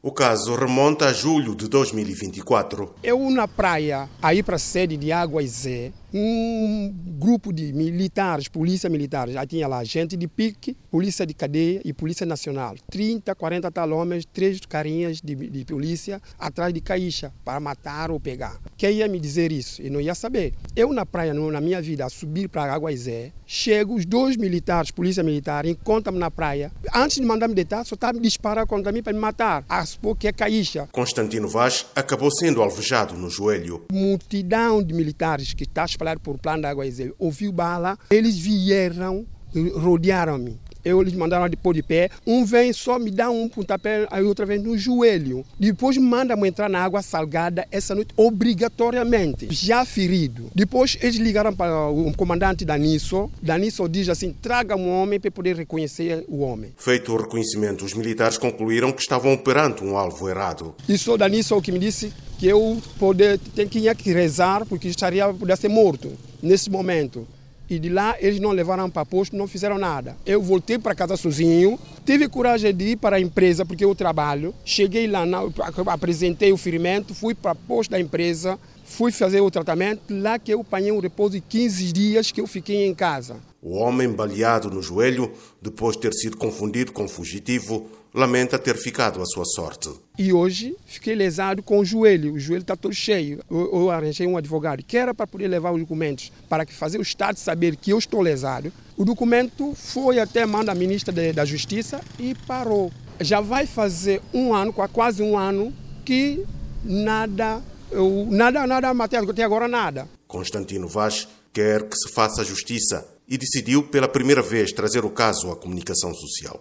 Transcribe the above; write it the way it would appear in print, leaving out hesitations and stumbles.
O caso remonta a julho de 2024. Eu na praia, aí para a sede de Aguaizé, um grupo de militares, polícia militar, já tinha lá gente de pique, polícia de cadeia e polícia nacional. 30, 40 tal homens, 3 carinhas de polícia atrás de caixa para matar ou pegar. Quem ia me dizer isso? Eu não ia saber. Eu na praia, na minha vida, a subir para Aguaizé, chego, os 2 militares, polícia militar, encontram-me na praia. Antes de mandar me deitar, só estava a disparar contra mim para me matar. A supor que é caixa. Constantino Vaz acabou sendo alvejado no joelho. Multidão de militares que está espalhado por plano de Aguaizé, ouviu bala, eles vieram, rodearam-me. Eles mandaram de pôr de pé, um vem só me dá um pontapé, aí outra vez no joelho. Depois manda-me entrar na água salgada essa noite, obrigatoriamente, já ferido. Depois eles ligaram para o comandante Danisso. Danisso diz assim, traga um homem para poder reconhecer o homem. Feito o reconhecimento, os militares concluíram que estavam perante um alvo errado. Isso o Danisso que me disse que eu tinha que rezar porque podia ser morto nesse momento. E de lá eles não levaram para posto, não fizeram nada. Eu voltei para casa sozinho, tive coragem de ir para a empresa porque eu trabalho. Cheguei lá, apresentei o ferimento, fui para o posto da empresa, fui fazer o tratamento, lá que eu apanhei um repouso de 15 dias que eu fiquei em casa. O homem baleado no joelho, depois de ter sido confundido com fugitivo, lamenta ter ficado à sua sorte. E hoje fiquei lesado com o joelho está todo cheio. Eu arranjei um advogado que era para poder levar os documentos para fazer o Estado saber que eu estou lesado. O documento foi até a mão da ministra da Justiça e parou. Já vai fazer quase um ano que nada matéria, até agora nada. Constantino Vaz quer que se faça justiça e decidiu pela primeira vez trazer o caso à comunicação social.